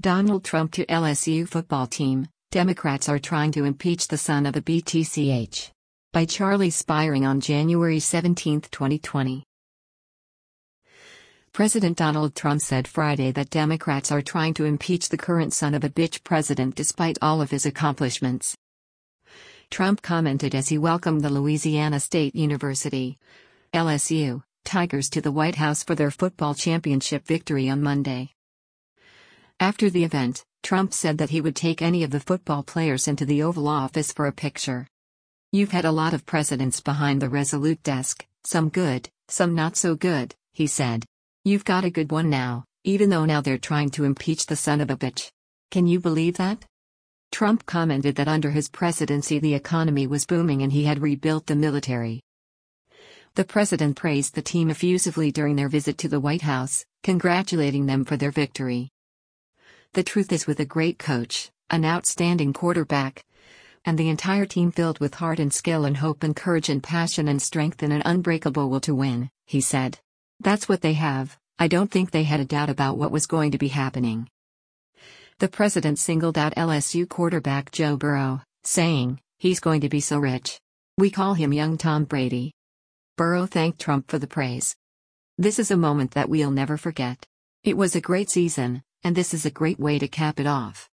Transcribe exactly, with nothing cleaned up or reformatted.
Donald Trump to L S U football team, Democrats are trying to impeach the son of a B T C H. By Charlie Spiring on January seventeenth, twenty twenty. President Donald Trump said Friday that Democrats are trying to impeach the current son of a bitch president despite all of his accomplishments. Trump commented as he welcomed the Louisiana State University, L S U, Tigers to the White House for their football championship victory on Monday. After the event, Trump said that he would take any of the football players into the Oval Office for a picture. "You've had a lot of presidents behind the Resolute desk, some good, some not so good," he said. "You've got a good one now, even though now they're trying to impeach the son of a bitch. Can you believe that?" Trump commented that under his presidency the economy was booming and he had rebuilt the military. The president praised the team effusively during their visit to the White House, congratulating them for their victory. "The truth is, with a great coach, an outstanding quarterback, and the entire team filled with heart and skill and hope and courage and passion and strength and an unbreakable will to win," he said. "That's what they have. I don't think they had a doubt about what was going to be happening." The president singled out L S U quarterback Joe Burrow, saying, "He's going to be so rich. We call him young Tom Brady." Burrow thanked Trump for the praise. "This is a moment that we'll never forget. It was a great season, and this is a great way to cap it off."